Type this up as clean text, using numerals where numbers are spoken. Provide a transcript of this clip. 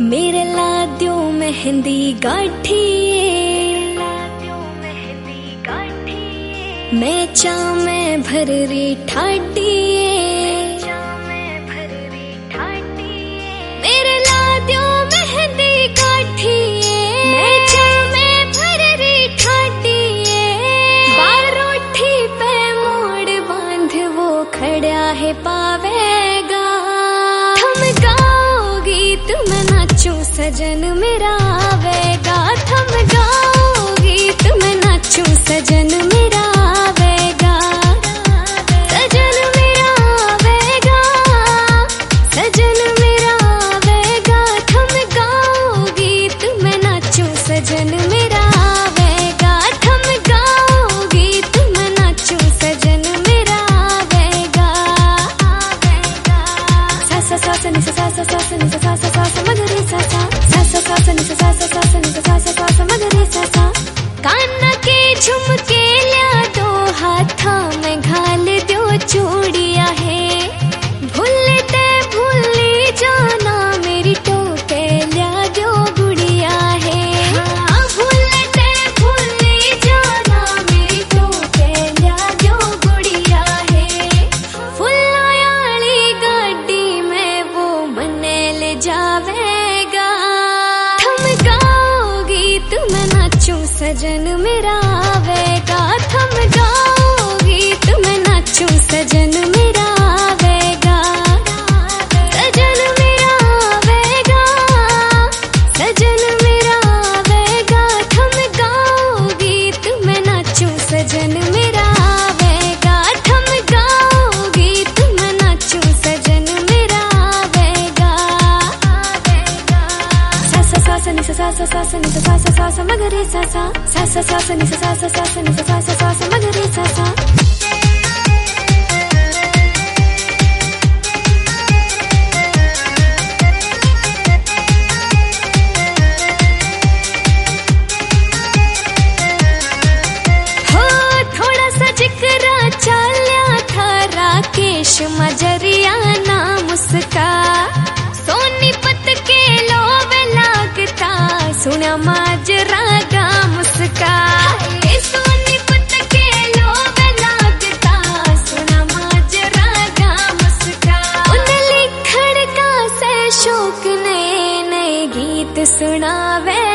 मेरे लाद्यो मेहंदी गाठी, मैं चामे भर री ठाटी, मेरे लाद्यो मेहंदी गाठी, मैं चामे भर री ठाटी, बारोठी पे मोड़ बांध वो खड़ा है पावेगा, थम गाओ गीत मैं नाचूं सजन मेरा आवेगा, थम गाओ गीत मैं नाचूं सजन मेरा आवेगा, सजन मेरा आवेगा, सजन मेरा आवेगा, थम गाओ गीत मैं नाचूं सजन मेरा आवेगा, थम गाओ गीत मैं नाचूं सजन मेरा आवेगा, सा सा सा सा नि सा सा सा सा नि सा सा सा मगरे सा सा सा सा सा नि सा सा सा नि सा सा सा मगरे सा सा, कान्ना के झुमके ल्या दो हाथा में घाल दो चूड़िया है, भूलते भूली जाना मेरी टोके ल्या दो गुड़िया है, भूलते भूली जाना मेरी टोके ल्या दो गुड़िया है, फुल्लायाली गाड़ी में वो मने ले जावेगा, थम गाओ गीत मैं नाचूं सजन मेरा आवेगा, थम गाओ गीत मैं नाचूं सजन मेरा आवेगा, सजन मेरा आवेगा, सजन मेरा आवेगा, थम गाओ गीत मैं नाचूं सजन मेरा आवेगा, थम गाओ गीत मैं नाचूं सजन मेरा आवेगा, सा सा सा सा नि सा सा सा सा नि सा सा सा मगरे सा सा सा सा सा सा नि सा सा सा नि सा सा सा मगरे सा सा, हो थोड़ा सा जिक्र चाल्या था राकेश मजरिया नाम उसका, सोनीपत के लोवे लागता सुना माजरा गाम उसका, सोनीपत के लोवे लागता सुना माजरा गाम उसका, उन लिखड़ का से शौक नए नए गीत सुनावे